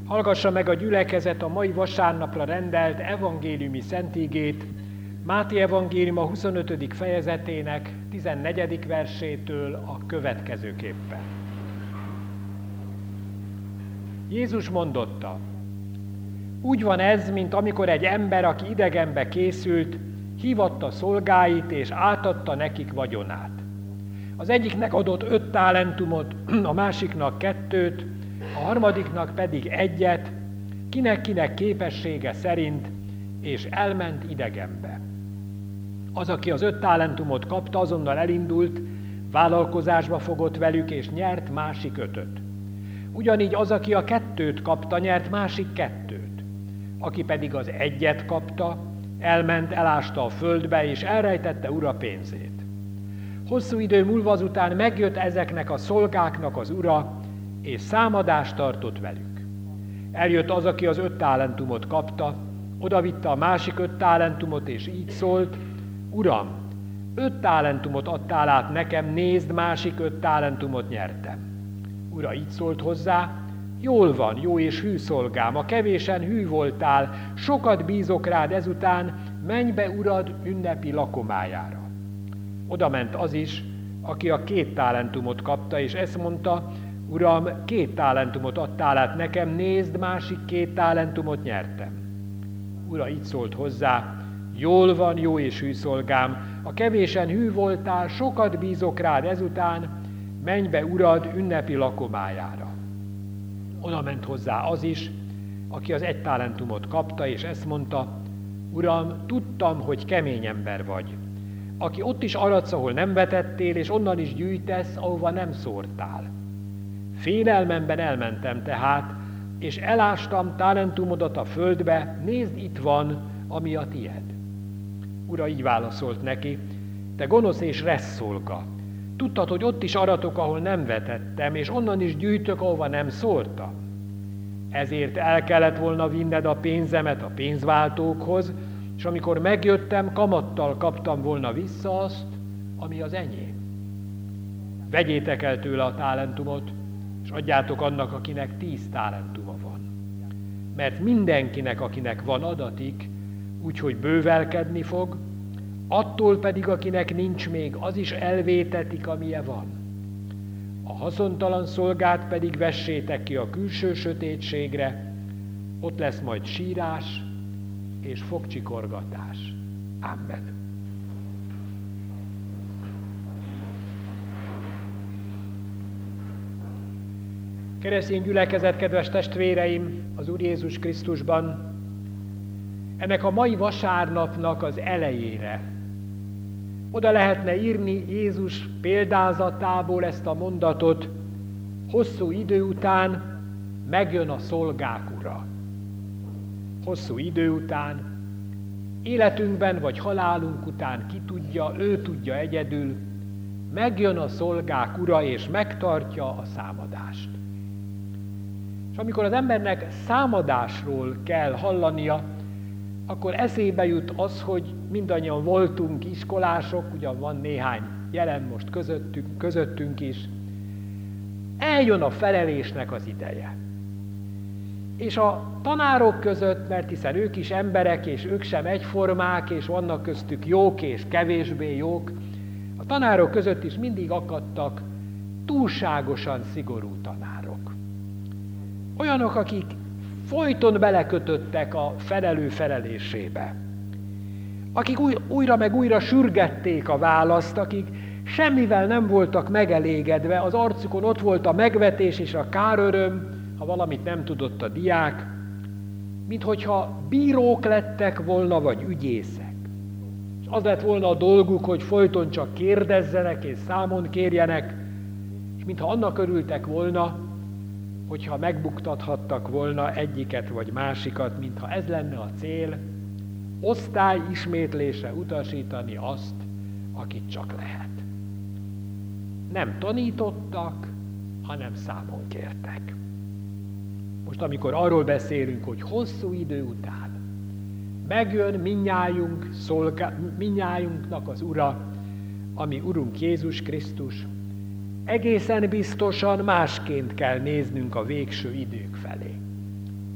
Hallgassa meg a gyülekezet a mai vasárnapra rendelt evangéliumi szentigét, Máté evangéliuma 25. fejezetének 14. versétől a következőképpen. Jézus mondotta: úgy van ez, mint amikor egy ember, aki idegenbe készült, hívatta szolgáit és átadta nekik vagyonát. Az egyiknek adott 5 talentumot, a másiknak 2, a harmadiknak pedig 1, kinek képessége szerint, és elment idegenbe. Az, aki az 5 talentumot kapta, azonnal elindult, vállalkozásba fogott velük, és nyert másik 5-öt. Ugyanígy az, aki a 2 kapta, nyert másik 2. Aki pedig az 1 kapta, elment, elásta a földbe, és elrejtette ura pénzét. Hosszú idő múlva azután megjött ezeknek a szolgáknak az ura, és számadást tartott velük. Eljött az, aki az 5 talentumot kapta, odavitte a másik 5 talentumot, és így szólt: Uram, 5 talentumot adtál át nekem, nézd, másik 5 talentumot nyertem. Ura így szólt hozzá: jól van, jó és hű szolgám, a kevésen hű voltál, sokat bízok rád ezután, menj be urad ünnepi lakomájára. Oda ment az is, aki a 2 talentumot kapta, és ezt mondta: Uram, 2 talentumot adtál át nekem, nézd, másik 2 talentumot nyertem. Ura így szólt hozzá: jól van, jó és hű szolgám, a kevésen hű voltál, sokat bízok rád ezután, menj be urad ünnepi lakomájára. Oda ment hozzá az is, aki az 1 talentumot kapta, és ezt mondta: Uram, tudtam, hogy kemény ember vagy, aki ott is aradsz, ahol nem vetettél, és onnan is gyűjtesz, ahova nem szórtál. Félelmemben elmentem tehát, és elástam talentumodat a földbe, nézd, itt van, ami a tied. Ura így válaszolt neki: te gonosz és ressz szolga, tudtad, hogy ott is aratok, ahol nem vetettem, és onnan is gyűjtök, ahova nem szórtam. Ezért el kellett volna vinned a pénzemet a pénzváltókhoz, és amikor megjöttem, kamattal kaptam volna vissza azt, ami az enyém. Vegyétek el tőle a talentumot, és adjátok annak, akinek 10 talentuma van. Mert mindenkinek, akinek van, adatik, úgyhogy bővelkedni fog, attól pedig, akinek nincs még, az is elvétetik, amilyen van. A haszontalan szolgát pedig vessétek ki a külső sötétségre, ott lesz majd sírás és fogcsikorgatás. Amen. Keresztény gyülekezet, kedves testvéreim, az Úr Jézus Krisztusban, ennek a mai vasárnapnak az elejére oda lehetne írni Jézus példázatából ezt a mondatot: hosszú idő után megjön a szolgák ura. Hosszú idő után, életünkben vagy halálunk után, ki tudja, ő tudja egyedül, megjön a szolgák ura, és megtartja a számadást. És amikor az embernek számadásról kell hallania, akkor eszébe jut az, hogy mindannyian voltunk iskolások, ugyan van néhány jelen most közöttünk is. Eljön a felelésnek az ideje. És a tanárok között, mert hiszen ők is emberek, és ők sem egyformák, és vannak köztük jók és kevésbé jók, a tanárok között is mindig akadtak túlságosan szigorú tanárok. Olyanok, akik folyton belekötöttek a felelő felelésébe. Akik újra meg újra sürgették a választ, akik semmivel nem voltak megelégedve, az arcukon ott volt a megvetés és a káröröm, ha valamit nem tudott a diák, minthogyha bírók lettek volna, vagy ügyészek. És az lett volna a dolguk, hogy folyton csak kérdezzenek és számon kérjenek, és mintha annak örültek volna, hogyha megbuktathattak volna egyiket vagy másikat, mintha ez lenne a cél, osztály ismétlésre utasítani azt, akit csak lehet. Nem tanítottak, hanem számon kértek. Most, amikor arról beszélünk, hogy hosszú idő után megjön mindnyájunknak az Ura, ami Urunk Jézus Krisztus, egészen biztosan másként kell néznünk a végső idők felé.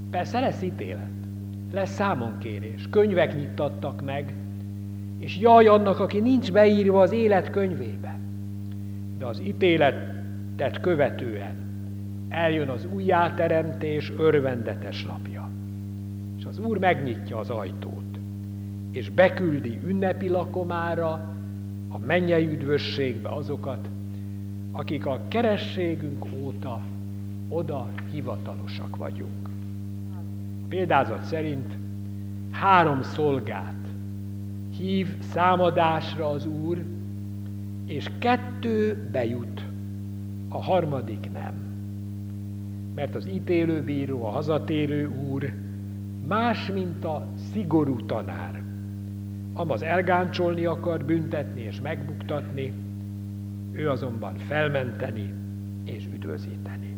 Persze lesz ítélet, lesz számonkérés, könyvek nyittattak meg, és jaj annak, aki nincs beírva az élet könyvébe. De az ítéletet követően eljön az újjáteremtés örvendetes napja. És az Úr megnyitja az ajtót, és beküldi ünnepi lakomára, a mennyei üdvösségbe azokat, akik a kerességünk óta oda hivatalosak vagyunk. A példázat szerint 3 szolgát hív számadásra az Úr, és 2 bejut, a 3. nem. Mert az ítélőbíró, a hazatérő Úr más, mint a szigorú tanár. Amaz elgáncsolni akar, büntetni és megbuktatni, ő azonban felmenteni és üdvözíteni.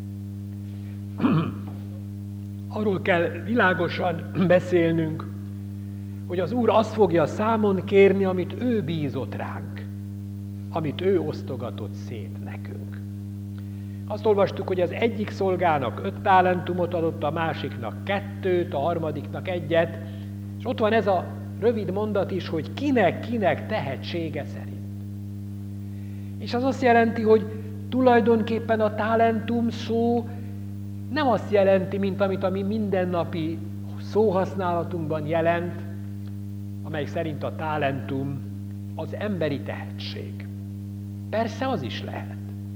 Arról kell világosan beszélnünk, hogy az Úr azt fogja számon kérni, amit ő bízott ránk, amit ő osztogatott szét nekünk. Azt olvastuk, hogy az egyik szolgának 5 talentumot adott, a másiknak 2-t, a harmadiknak 1-et, és ott van ez a rövid mondat is, hogy kinek tehetsége szerint. És az azt jelenti, hogy tulajdonképpen a talentum szó nem azt jelenti, mint amit a mi mindennapi szóhasználatunkban jelent, amely szerint a talentum az emberi tehetség. Persze az is lehet.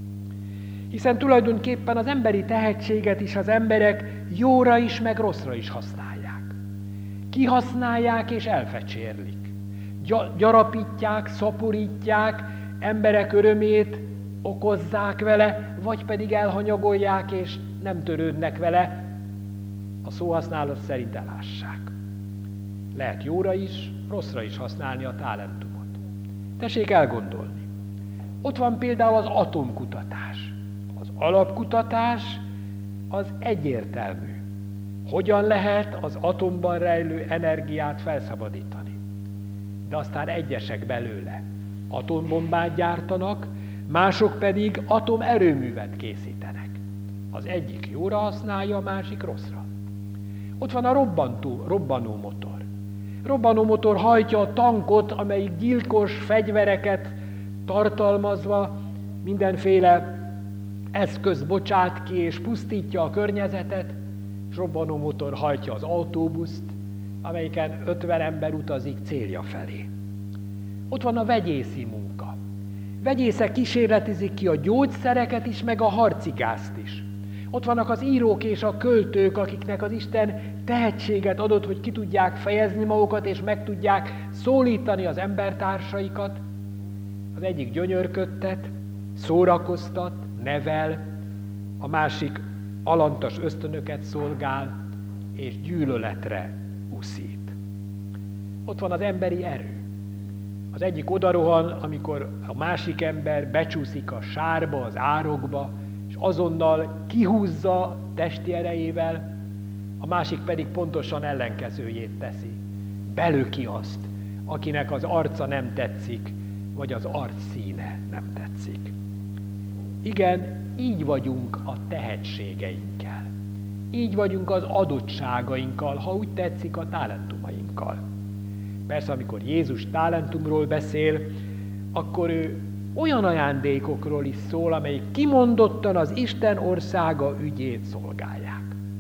Hiszen tulajdonképpen az emberi tehetséget is az emberek jóra is, meg rosszra is használják. Kihasználják és elfecsérlik. Gyarapítják, szaporítják, emberek örömét okozzák vele, vagy pedig elhanyagolják és nem törődnek vele, a szóhasználat szerint elássák. Lehet jóra is, rosszra is használni a talentumot. Tessék elgondolni. Ott van például az atomkutatás. Az alapkutatás az egyértelmű. Hogyan lehet az atomban rejlő energiát felszabadítani? De aztán egyesek belőle atombombát gyártanak, mások pedig atomerőművet készítenek. Az egyik jóra használja, a másik rosszra. Ott van a robbanómotor. Robbanómotor hajtja a tankot, amelyik gyilkos fegyvereket tartalmazva mindenféle eszköz bocsát ki és pusztítja a környezetet, és robbanómotor hajtja az autóbuszt, amelyiken 50 ember utazik célja felé. Ott van a vegyészi munka. Vegyészek kísérletizik ki a gyógyszereket is, meg a harcigázt is. Ott vannak az írók és a költők, akiknek az Isten tehetséget adott, hogy ki tudják fejezni magukat, és meg tudják szólítani az embertársaikat. Az egyik gyönyörködtet, szórakoztat, nevel, a másik alantas ösztönöket szolgál, és gyűlöletre uszít. Ott van az emberi erő. Az egyik odarohan, amikor a másik ember becsúszik a sárba, az árokba, és azonnal kihúzza testi erejével, a másik pedig pontosan ellenkezőjét teszi. Belöki azt, akinek az arca nem tetszik, vagy az arc színe nem tetszik. Igen, így vagyunk a tehetségeinkkel. Így vagyunk az adottságainkkal, ha úgy tetszik, a talentumainkkal. Persze, amikor Jézus talentumról beszél, akkor ő olyan ajándékokról is szól, amelyek kimondottan az Isten országa ügyét szolgálják.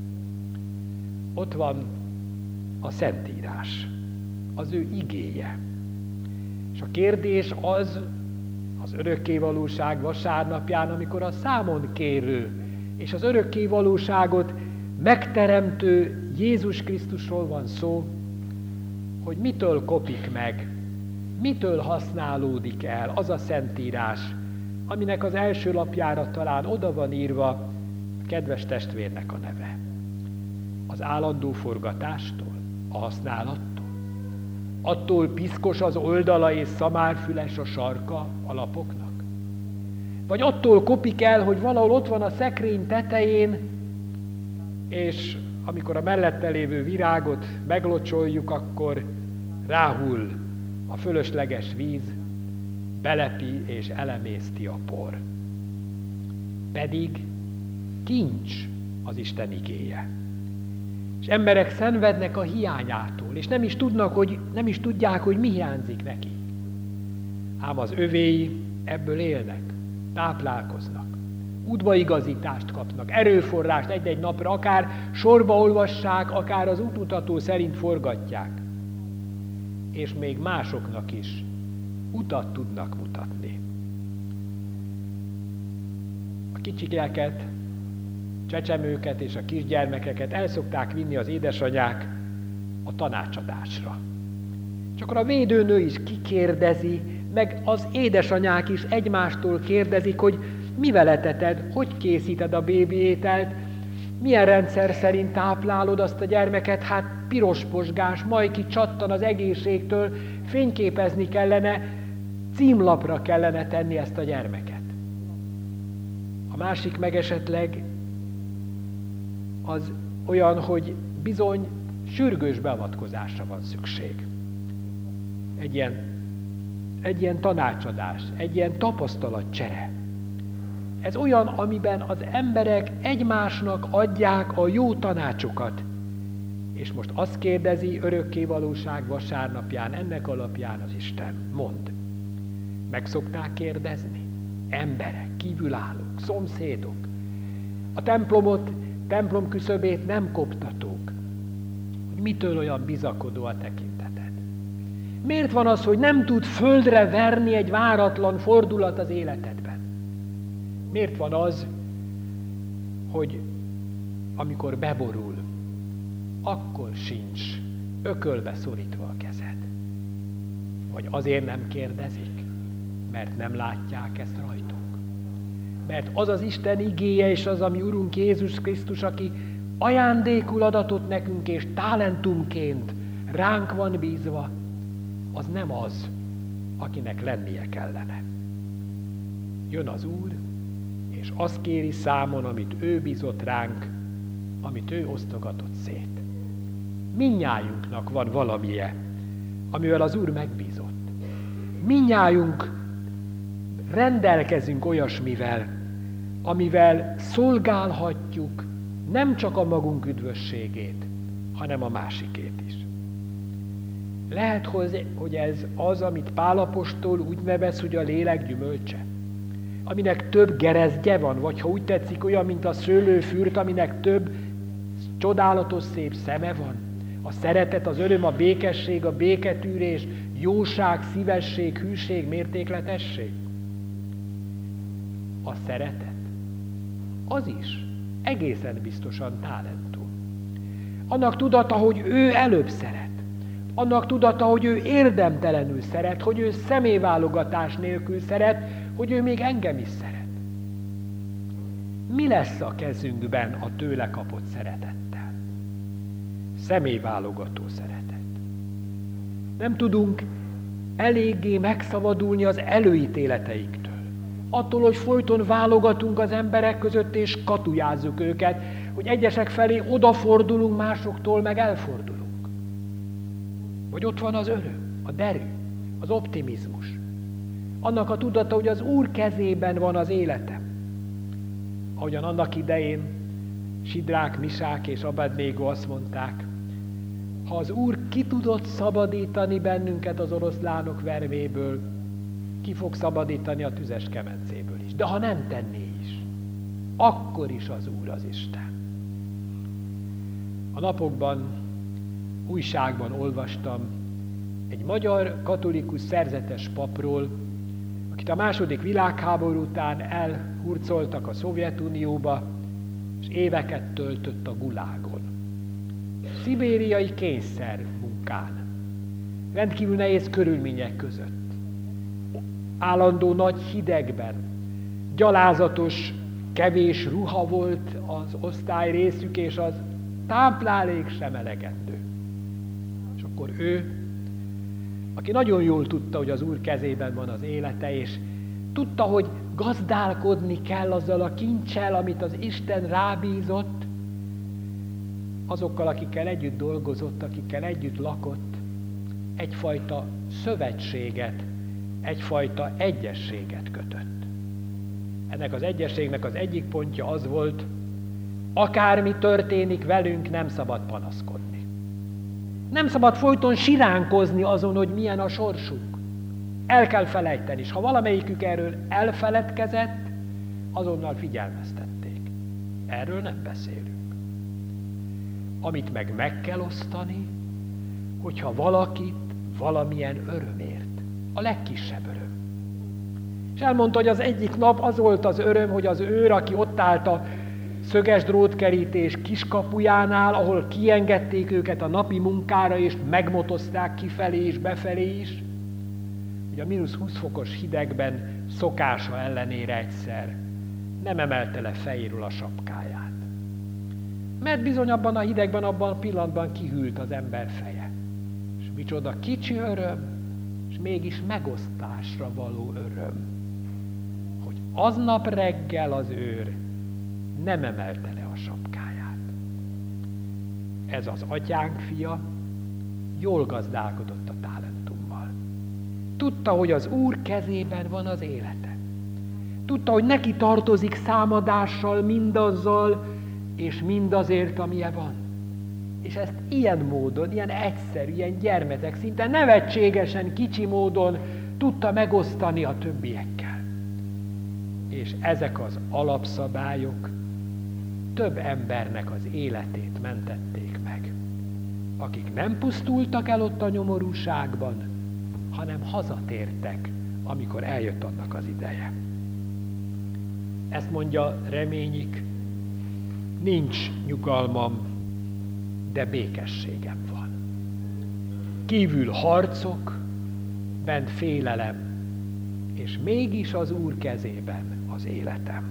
Ott van a Szentírás, az ő igéje. És a kérdés az örökkévalóság vasárnapján, amikor a számonkérő és az örökkévalóságot megteremtő Jézus Krisztusról van szó, hogy mitől kopik meg, mitől használódik el az a Szentírás, aminek az első lapjára talán oda van írva a kedves testvérnek a neve. Az állandó forgatástól, a használattól, attól piszkos az oldala és szamárfüles a sarka a lapoknak? Vagy attól kopik el, hogy valahol ott van a szekrény tetején, és amikor a mellette lévő virágot meglocsoljuk, akkor ráhull a fölösleges víz, belepi és elemészti a por. Pedig kincs az Isten igéje. És emberek szenvednek a hiányától, és nem is tudják, hogy mi hiányzik neki. Ám az övéi ebből élnek, táplálkoznak, útbaigazítást kapnak, erőforrást egy-egy napra, akár sorba olvassák, akár az útmutató szerint forgatják. És még másoknak is utat tudnak mutatni. A kicsiket, csecsemőket és a kisgyermekeket el szokták vinni az édesanyák a tanácsadásra. És akkor a védőnő is kikérdezi, meg az édesanyák is egymástól kérdezik, hogy mivel eteted, hogy készíted a bébi ételt, milyen rendszer szerint táplálod azt a gyermeket, hát piros posgás, majd ki csattan az egészségtől, fényképezni kellene, címlapra kellene tenni ezt a gyermeket. A másik meg esetleg az olyan, hogy bizony sürgős beavatkozásra van szükség. Egy ilyen tanácsadás, egy ilyen tapasztalatcsere. Ez olyan, amiben az emberek egymásnak adják a jó tanácsokat. És most azt kérdezi örökkévalóság vasárnapján, ennek alapján az Isten. Mondd. Meg szokták kérdezni? Emberek, kívülállók, szomszédok. A templom küszöbét nem koptatók. Hogy mitől olyan bizakodó a tekinteted? Miért van az, hogy nem tud földre verni egy váratlan fordulat az életedben? Miért van az, hogy amikor beborul, akkor sincs ökölbe szorítva a kezed? Vagy azért nem kérdezik, mert nem látják ezt rajtunk? Mert az az Isten igéje és az, ami Urunk Jézus Krisztus, aki ajándékul adatot nekünk és talentumként ránk van bízva, az nem az, akinek lennie kellene. Jön az Úr, és azt kéri számon, amit ő bízott ránk, amit ő osztogatott szét. Mindnyájunknak van valamije, amivel az Úr megbízott. Mindnyájunk rendelkezünk olyasmivel, amivel szolgálhatjuk nem csak a magunk üdvösségét, hanem a másikét is. Lehet, hogy ez az, amit Pál apostol úgy nevez, hogy a lélek gyümölcse, aminek több gerezdje van, vagy ha úgy tetszik, olyan, mint a szőlőfürt, aminek több csodálatos szép szeme van. A szeretet, az öröm, a békesség, a béketűrés, jóság, szívesség, hűség, mértékletesség. A szeretet, az is egészen biztosan talentum. Annak tudata, hogy ő előbb szeret. Annak tudata, hogy ő érdemtelenül szeret, hogy ő személyválogatás nélkül szeret, hogy ő még engem is szeret. Mi lesz a kezünkben a tőle kapott szeretettel? Személyválogató szeretet. Nem tudunk eléggé megszabadulni az előítéleteiktől. Attól, hogy folyton válogatunk az emberek között és katujázzuk őket, hogy egyesek felé odafordulunk, másoktól meg elfordulunk. Vagy ott van az öröm, a derű, az optimizmus. Annak a tudata, hogy az Úr kezében van az életem. Ahogyan annak idején Sidrák, Misák és Abednégo azt mondták, ha az Úr ki tudott szabadítani bennünket az oroszlánok verméből, ki fog szabadítani a tüzes kemencéből is. De ha nem tenné is, akkor is az Úr az Isten. A napokban újságban olvastam egy magyar katolikus szerzetes papról, akit a II. Világháború után elhurcoltak a Szovjetunióba, és éveket töltött a gulágon. Szibériai kényszer munkán, rendkívül nehéz körülmények között, állandó nagy hidegben, gyalázatos, kevés ruha volt az osztály részük, és az táplálék sem elegendő. És akkor ő, aki nagyon jól tudta, hogy az Úr kezében van az élete, és tudta, hogy gazdálkodni kell azzal a kincsel, amit az Isten rábízott, azokkal, akikkel együtt dolgozott, akikkel együtt lakott, egyfajta szövetséget, egyfajta egyességet kötött. Ennek az egyességnek az egyik pontja az volt, Akármi történik velünk, nem szabad panaszkodni. Nem szabad folyton siránkozni azon, hogy milyen a sorsunk. El kell felejteni, és ha valamelyikük erről elfeledkezett, azonnal figyelmeztették. Erről nem beszélünk. Amit meg kell osztani, hogyha valakit valamilyen öröm ért. A legkisebb öröm. És elmondta, hogy az egyik nap az volt az öröm, hogy az őr, aki ott állt a szöges drótkerítés kiskapujánál, ahol kiengedték őket a napi munkára, és megmotozták kifelé és befelé is, hogy a -20 fokos hidegben szokása ellenére egyszer nem emelte le fejéről a sapkáját. Mert bizony abban a hidegben, abban a pillanatban kihűlt az ember feje. És micsoda kicsi öröm, és mégis megosztásra való öröm, hogy aznap reggel az őr nem emelte le a sapkáját. Ez az atyánk fia jól gazdálkodott a talentummal. Tudta, hogy az Úr kezében van az élete. Tudta, hogy neki tartozik számadással, mindazzal, és mindazért, amilyen van. És ezt ilyen módon, ilyen egyszerű, ilyen gyermetek, szinte nevetségesen, kicsi módon tudta megosztani a többiekkel. És ezek az alapszabályok több embernek az életét mentették meg, akik nem pusztultak el ott a nyomorúságban, hanem hazatértek, amikor eljött annak az ideje. Ezt mondja Reményik, nincs nyugalmam, de békességem van. Kívül harcok, bent félelem, és mégis az Úr kezében az életem.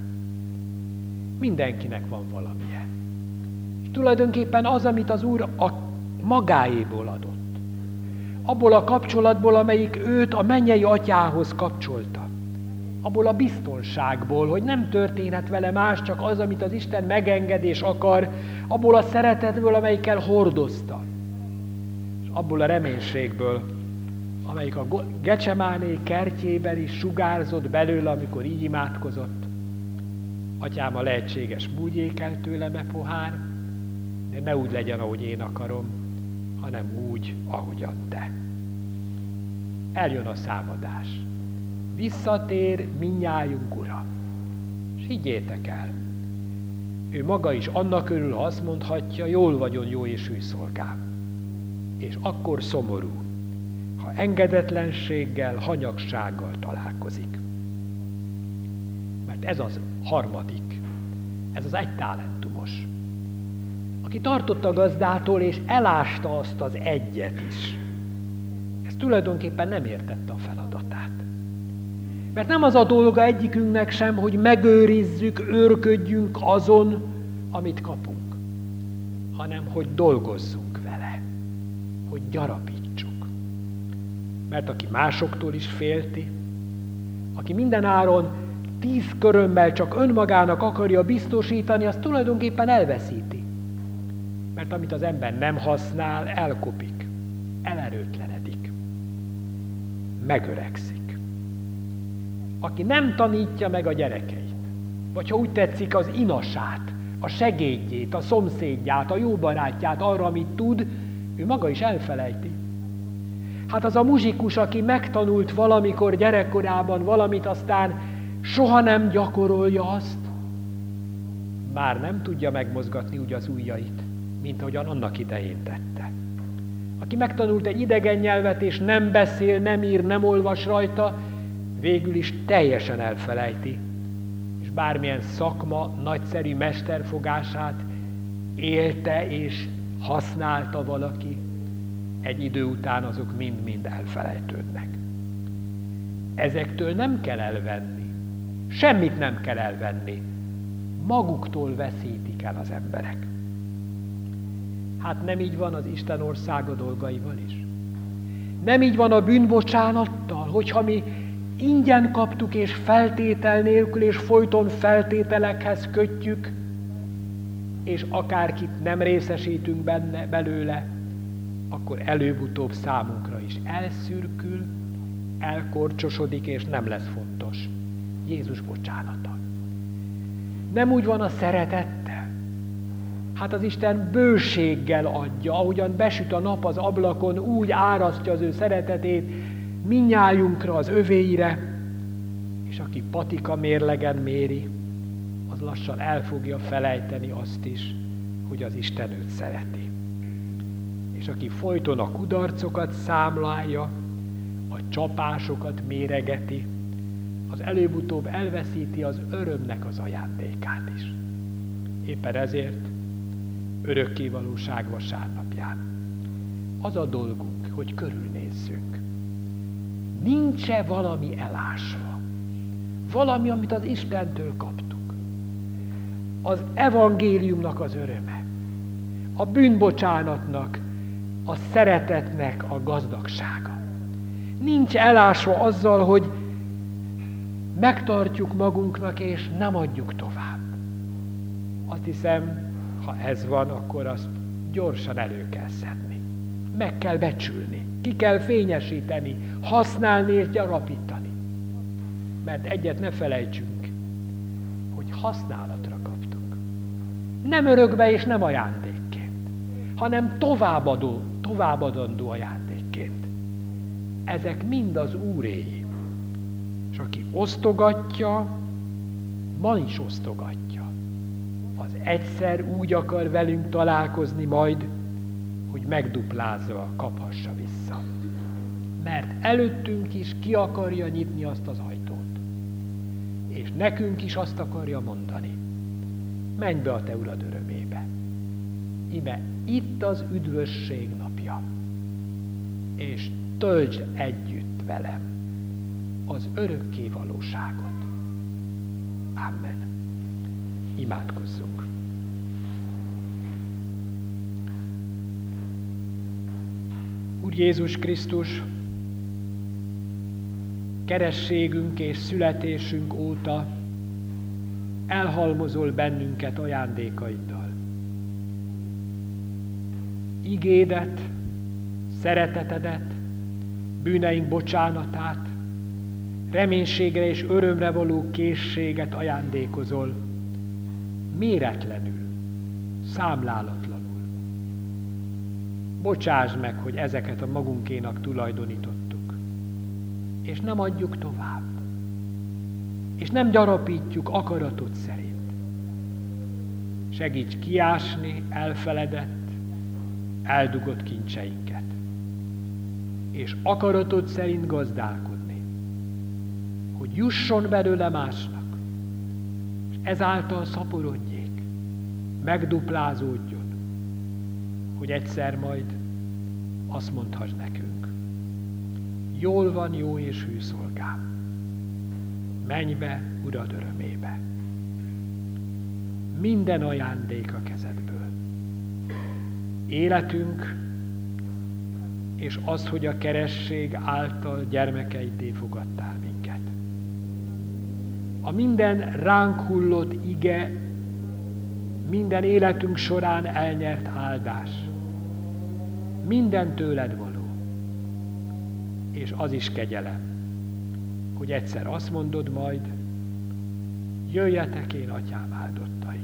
Mindenkinek van valamilyen. És tulajdonképpen az, amit az Úr a magáéból adott. Abból a kapcsolatból, amelyik őt a mennyei atyához kapcsolta. Abból a biztonságból, hogy nem történhet vele más, csak az, amit az Isten megenged és akar, abból a szeretetből, amelyikkel hordozta. És abból a reménységből, amelyik a Gecsemáné kertjében is sugárzott belőle, amikor így imádkozott. Atyám, a lehetséges bújjék el tőlem e pohár, de ne úgy legyen, ahogy én akarom, hanem úgy, ahogyan te. Eljön a számadás. Visszatér mindnyájunk Ura. És higgyétek el, ő maga is annak örül, ha azt mondhatja, jól vagyon, jó és hű szolgám. És akkor szomorú, ha engedetlenséggel, hanyagsággal találkozik. Mert ez az harmadik, ez az egy talentumos, aki tartott a gazdától, és elásta azt az egyet is. Ez tulajdonképpen nem értette a feladatát. Mert nem az a dolga egyikünknek sem, hogy megőrizzük, őrködjünk azon, amit kapunk, hanem hogy dolgozzunk vele, hogy gyarapítsuk. Mert aki másoktól is félti, aki minden áron 10 körömmel csak önmagának akarja biztosítani, az tulajdonképpen elveszíti. Mert amit az ember nem használ, elkopik, elerőtlenedik, megöregszik. Aki nem tanítja meg a gyerekeit, vagy ha úgy tetszik, az inasát, a segédjét, a szomszédját, a jó barátját arra, amit tud, ő maga is elfelejti. Hát az a muzsikus, aki megtanult valamikor gyerekkorában valamit, aztán soha nem gyakorolja azt, már nem tudja megmozgatni úgy az ujjait, mint ahogyan annak idején tette. Aki megtanult egy idegen nyelvet, és nem beszél, nem ír, nem olvas rajta, végül is teljesen elfelejti, és bármilyen szakma nagyszerű mesterfogását élte és használta valaki, egy idő után azok mind-mind elfelejtődnek. Ezektől nem kell elvenni, semmit nem kell elvenni, maguktól veszítik el az emberek. Hát nem így van az Isten országa dolgaival is. Nem így van a bűnbocsánattal, hogyha mi ingyen kaptuk és feltétel nélkül, és folyton feltételekhez kötjük, és akárkit nem részesítünk belőle, akkor előbb-utóbb számunkra is elszürkül, elkorcsosodik, és nem lesz fontos Jézus bocsánata. Nem úgy van a szeretettel, Hát az Isten bőséggel adja, ahogyan besüt a nap az ablakon, úgy árasztja az ő szeretetét mindnyájunkra, az övéire, és aki patika mérlegen méri, az lassan el fogja felejteni azt is, hogy az Isten őt szereti. És aki folyton a kudarcokat számlálja, a csapásokat méregeti, az előbb-utóbb elveszíti az örömnek az ajándékát is. Éppen ezért örökkévalóság vasárnapján az a dolgunk, hogy körülnézzünk. Nincs-e valami elásva? Valami, amit az Istentől kaptuk. Az evangéliumnak az öröme, a bűnbocsánatnak, a szeretetnek a gazdagsága. Nincs elásva azzal, hogy megtartjuk magunknak, és nem adjuk tovább. Azt hiszem, ha ez van, akkor azt gyorsan elő kell szedni. Meg kell becsülni, ki kell fényesíteni, használni és gyarapítani. Mert egyet ne felejtsünk, hogy használatra kaptuk. Nem örökbe és nem ajándékként, hanem továbbadandó ajándékként. Ezek mind az Úréi. És aki osztogatja, ma is osztogatja. Az egyszer úgy akar velünk találkozni majd, hogy megduplázva kaphassa vissza. Mert előttünk is ki akarja nyitni azt az ajtót. És nekünk is azt akarja mondani. Menj be a te Urad örömébe. Íme itt az üdvösség napja. És töltsd együtt velem az örökké valóságot. Amen. Imádkozzunk. Úr Jézus Krisztus, kerességünk és születésünk óta elhalmozol bennünket ajándékaiddal. Igédet, szeretetedet, bűneink bocsánatát, reménységre és örömre való készséget ajándékozol, méretlenül, számlálatlanul. Bocsásd meg, hogy ezeket a magunkénak tulajdonítottuk, és nem adjuk tovább, és nem gyarapítjuk akaratod szerint. Segíts kiásni elfeledett, eldugott kincseinket, és akaratod szerint gazdálkodni, hogy jusson belőle másnak, és ezáltal szaporodjék, megduplázódjon, hogy egyszer majd azt mondhass nekünk, jól van, jó és hű szolgám, menj be Urad örömébe. Minden ajándék a kezedből. Életünk, és az, hogy a keresség által gyermekeiddé fogadtál minket. A minden ránk hullott ige, minden életünk során elnyert áldás, minden tőled való, és az is kegyelem, hogy egyszer azt mondod majd, jöjjetek én atyám áldottai.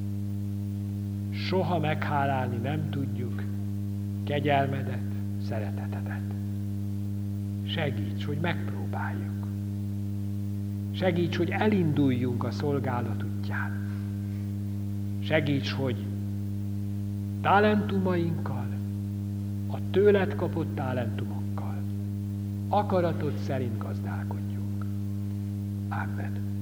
Soha meghálálni nem tudjuk kegyelmedet, szeretetedet. Segíts, hogy megpróbáljuk. Segíts, hogy elinduljunk a szolgálat útján. Segíts, hogy talentumainkkal, a tőled kapott talentumokkal akaratod szerint gazdálkodjunk. Amen.